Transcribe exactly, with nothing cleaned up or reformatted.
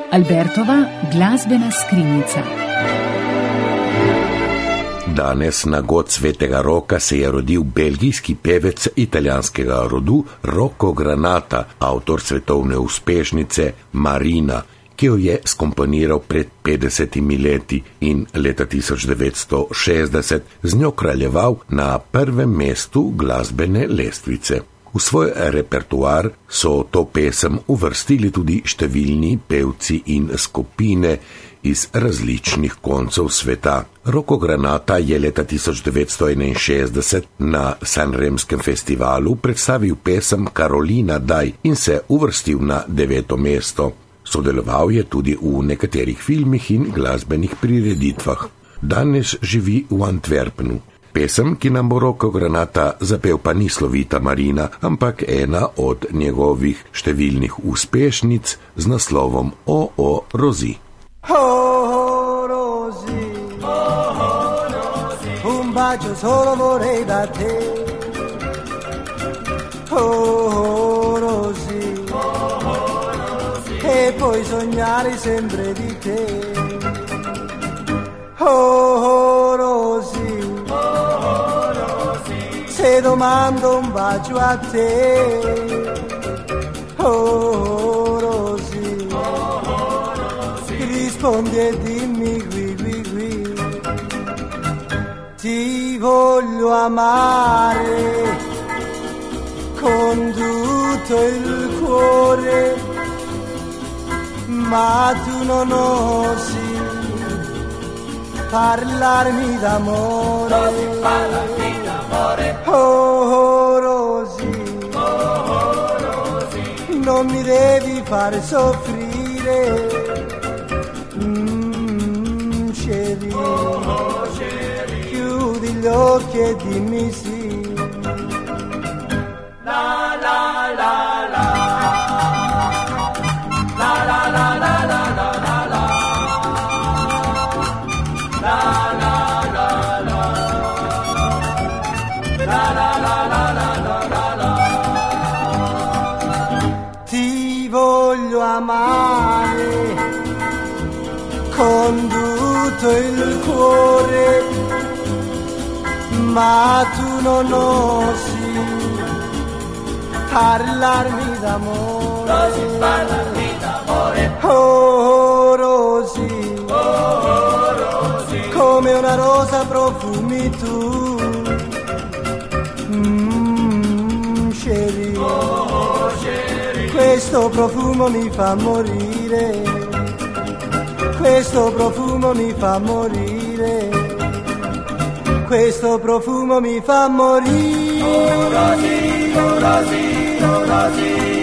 Albertova glasbena skrinjica. Danes na god Svetega Roka se je rodil belgijski pevec italijanskega rodu Rocco Granata, avtor svetovne uspešnice Marina, ki jo je skomponiral pred petdesetimi leti in leta tisoč devetsto šestdeset z njo kraljeval na prvem mestu glasbene lestvice. V svoj repertoar so to pesem uvrstili tudi številni pevci in skupine iz različnih koncev sveta. Rocco Granata je leta tisoč devetsto enainšestdeset na Sanremskem festivalu predstavil pesem Carolina Dai in se uvrstil na deveto mesto. Sodeloval je tudi v nekaterih filmih in glasbenih prireditvah. Danes živi v Antwerpenu. Pesem, ki nam bo Rocco Granata zapel, pa ni slovita Marina, ampak ena od njegovih številnih uspešnic z naslovom O, o, Rosi. Oh, Rosi, oh, Rosi, un bacio solo vorrei da te. Oh, Rosi, oh, Rosi, e poi sognare sempre di te. Oh, Rosi, oh, Rosi, se domando un bacio a te. Oh, Rosi, oh, Rosi, rispondi e dimmi qui, qui, qui. Ti voglio amare con tutto il cuore, ma tu non osi parlarmi d'amore. Rosi, parlami d'amore. Oh, Rosi, Oh, Rosi, non mi devi far soffrire. Mm, chérie, oh, chérie, chiudi gli occhi e dimmi sì. la la la la, la la la la la la la la, la la la la, la la la la la la la. Ti voglio amare con tutto il cuore, ma tu non osi parlarmi d'amore. Rosi, parlami d'amore. Oh, Rosi, Oh, Rosi, come una rosa profumi tu. Mm, chérie, oh, chérie, questo profumo mi fa morire. Questo profumo mi fa morire. Questo profumo mi fa morire. oh, Rosi, oh, Rosi, oh, Rosi.